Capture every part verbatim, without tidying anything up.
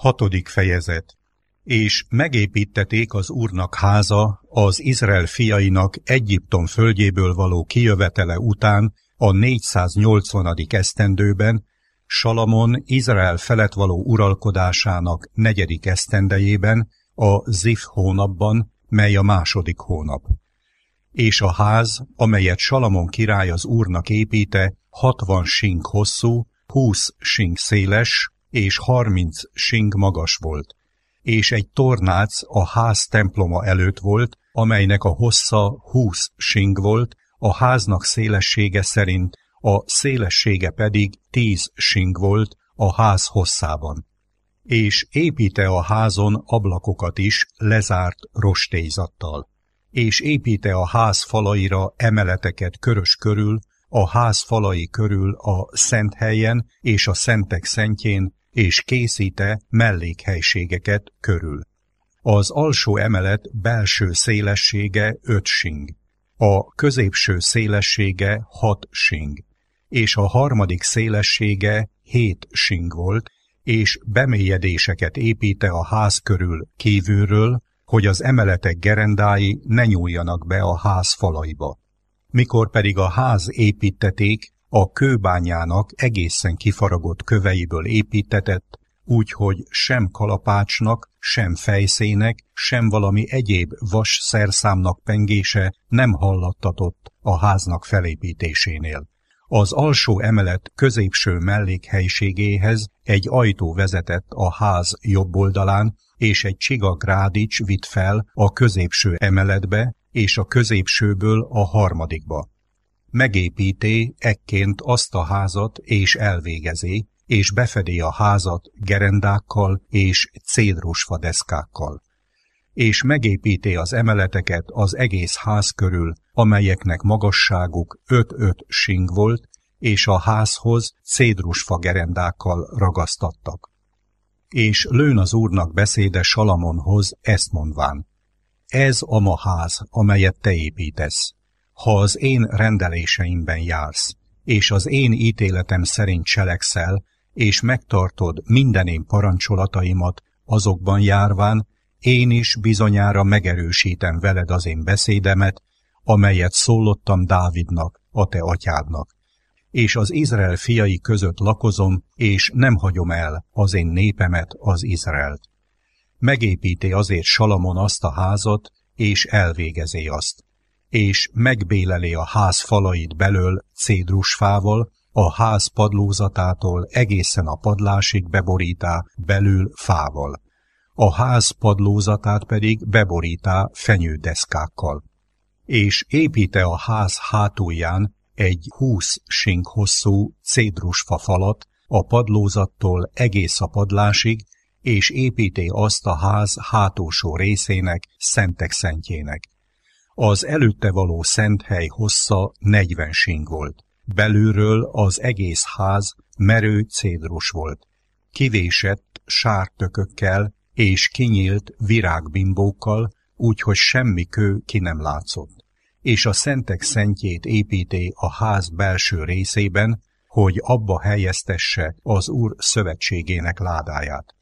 Hatodik fejezet. És megépítették az Úrnak háza az Izrael fiainak Egyiptom földjéből való kijövetele után a négyszáznyolcvanadik esztendőben, Salamon Izrael felett való uralkodásának negyedik esztendejében, a Zif hónapban, mely a második hónap. És a ház, amelyet Salamon király az Úrnak építe, hatvan sing hosszú, húsz sing széles, és harminc sing magas volt. És egy tornác a ház temploma előtt volt, amelynek a hossza húsz sing volt, a háznak szélessége szerint, a szélessége pedig tíz sing volt a ház hosszában. És építe a házon ablakokat is lezárt rostélyzattal. És építe a ház falaira emeleteket körös körül, a ház falai körül a szent helyen és a szentek szentjén, és készíte mellékhelységeket körül. Az alsó emelet belső szélessége öt sing, a középső szélessége hat sing, és a harmadik szélessége hét sing volt, és bemélyedéseket építe a ház körül kívülről, hogy az emeletek gerendái ne nyúljanak be a ház falaiba. Mikor pedig a ház építeték, a kőbányának egészen kifaragott köveiből építetett, úgyhogy sem kalapácsnak, sem fejszének, sem valami egyéb vas szerszámnak pengése nem hallattatott a háznak felépítésénél. Az alsó emelet középső mellékhelységéhez egy ajtó vezetett a ház jobb oldalán, és egy csigagrádics vitt fel a középső emeletbe, és a középsőből a harmadikba. Megépíté ekként azt a házat, és elvégezé, és befedé a házat gerendákkal és cédrusfa deszkákkal. És megépíté az emeleteket az egész ház körül, amelyeknek magasságuk öt-öt sing volt, és a házhoz cédrusfa gerendákkal ragasztattak. És lőn az Úrnak beszéde Salamonhoz ezt mondván: ez a ma ház, amelyet te építesz. Ha az én rendeléseimben jársz, és az én ítéletem szerint cselekszel, és megtartod minden én parancsolataimat azokban járván, én is bizonyára megerősítem veled az én beszédemet, amelyet szólottam Dávidnak, a te atyádnak. És az Izrael fiai között lakozom, és nem hagyom el az én népemet, az Izraelt. Megépíti azért Salamon azt a házat, és elvégezé azt. És megbélelé a ház falait belől cédrusfával, a ház padlózatától egészen a padlásig beborítá belül fával. A ház padlózatát pedig beborítá fenyődeszkákkal. És építe a ház hátulján egy húsz sing hosszú cédrusfa falat a padlózattól egész a padlásig, és építé azt a ház hátulsó részének, szentek szentjének. Az előtte való szent hely hossza negyven sing volt. Belülről az egész ház merő cédrus volt. Kivésett sártökökkel és kinyílt virágbimbókkal, úgyhogy semmi kő ki nem látszott. És a szentek szentjét építé a ház belső részében, hogy abba helyeztesse az Úr szövetségének ládáját.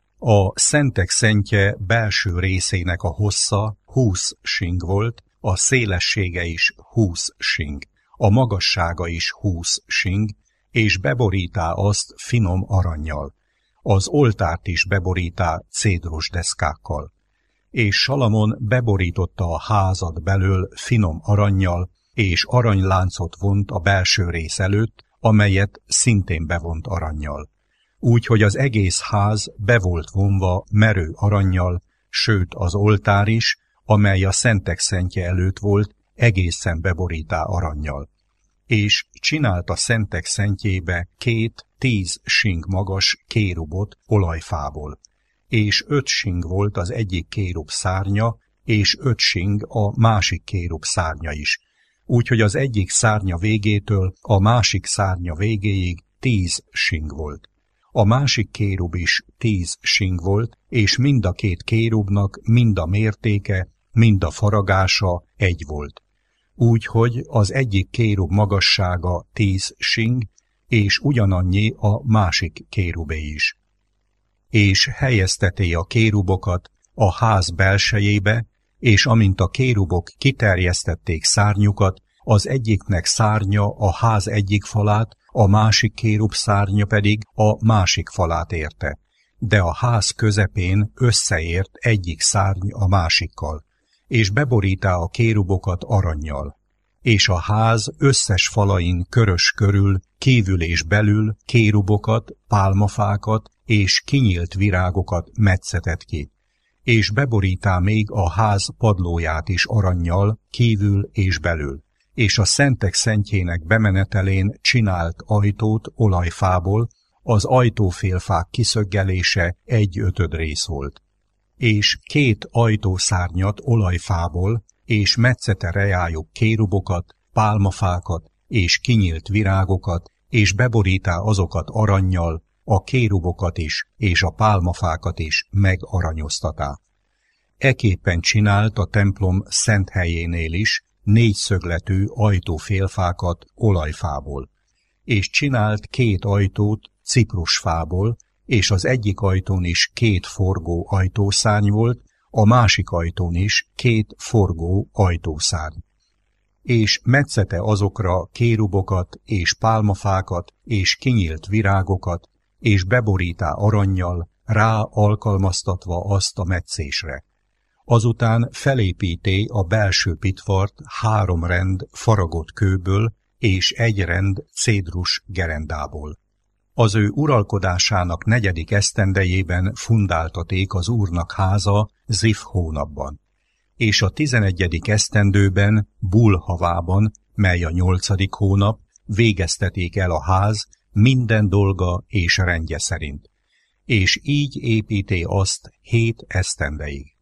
A szentek szentje belső részének a hossza húsz sing volt, a szélessége is húsz sing, a magassága is húsz sing, és beborítá azt finom arannyal. Az oltárt is beborítá cédrus deszkákkal. És Salamon beborította a házat belől finom arannyal, és aranyláncot vont a belső rész előtt, amelyet szintén bevont arannyal. Úgy, hogy az egész ház be volt vonva merő arannyal, sőt az oltár is, amely a szentek szentje előtt volt, egészen beborítá arannyal. És csinált a szentek szentjébe két tíz sing magas kérubot olajfából, és öt sing volt az egyik kérub szárnya, és öt sing a másik kérub szárnya is, úgyhogy az egyik szárnya végétől a másik szárnya végéig tíz sing volt. A másik kérub is tíz sing volt, és mind a két kérubnak mind a mértéke, mind a faragása egy volt. Úgyhogy az egyik kérub magassága tíz sing, és ugyanannyi a másik kérubé is. és helyezteté a kérubokat a ház belsejébe, és amint a kérubok kiterjesztették szárnyukat, az egyiknek szárnya a ház egyik falát, a másik kérub szárnya pedig a másik falát érte, de a ház közepén összeért egyik szárny a másikkal, és beborítá a kérubokat arannyal. És a ház összes falain körös körül, kívül és belül kérubokat, pálmafákat és kinyílt virágokat metszetett ki, és beborítá még a ház padlóját is arannyal, kívül és belül, és a szentek szentjének bemenetelén csinált ajtót olajfából, az ajtófélfák kiszöggelése egy ötöd rész volt. És két ajtószárnyat olajfából, és metszete reájuk kérubokat, pálmafákat és kinyílt virágokat, és beborítá azokat arannyal, a kérubokat is, és a pálmafákat is megaranyoztatá. Eképpen csinált a templom szent helyénél is négyszögletű ajtófélfákat olajfából, és csinált két ajtót ciprusfából, és az egyik ajtón is két forgó ajtószárny volt, a másik ajtón is két forgó ajtószárny. És metszete azokra kérubokat és pálmafákat és kinyílt virágokat, és beborítá arannyal, rá alkalmaztatva azt a metszésre. Azután felépíté a belső pitvart három rend faragott kőből és egy rend cédrus gerendából. Az ő uralkodásának negyedik esztendejében fundáltaték az Úrnak háza Zif hónapban, és a tizenegyedik esztendőben Bul havában, mely a nyolcadik hónap, végezteték el a ház minden dolga és rendje szerint, és így építé azt hét esztendeig.